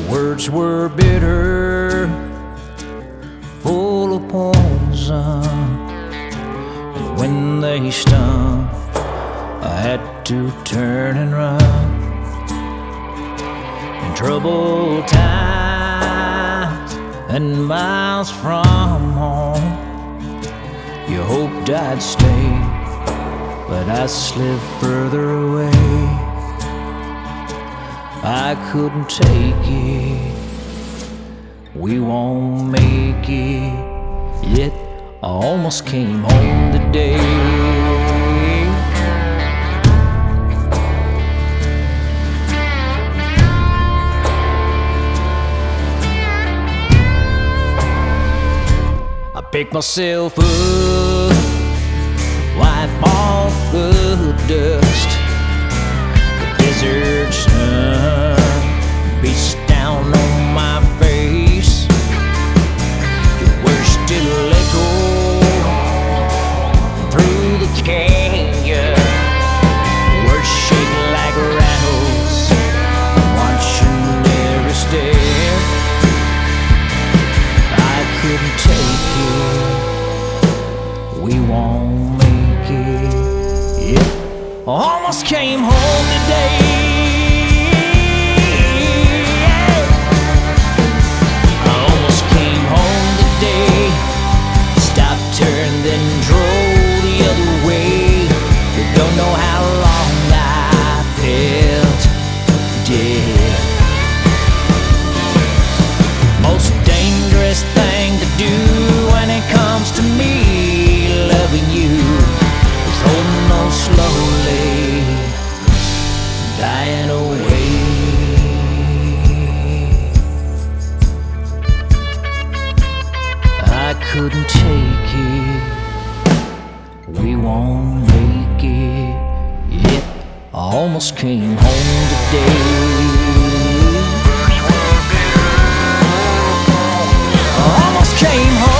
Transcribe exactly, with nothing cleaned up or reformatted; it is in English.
Words were bitter, full of poison, and when they stung, I had to turn and run. In troubled times and miles from home, you hoped I'd stay, but I slipped further away. I couldn't take it, we won't make it, yet I almost came home today. I pick myself up, wipe off the dust. The desert sun beats down on my face. Your words still echo through the canyon. Words shake like rattles, watching every step. I couldn't take it, we won't make it, yeah. Almost came home today. I almost came home today. Stopped, turned, then drove the other way. You don't know how long I felt dead. Most dangerous thing to do when it comes to me loving you is holding on slowly, dying away. I couldn't take it, we won't make it, yet I almost came home today. I almost came home.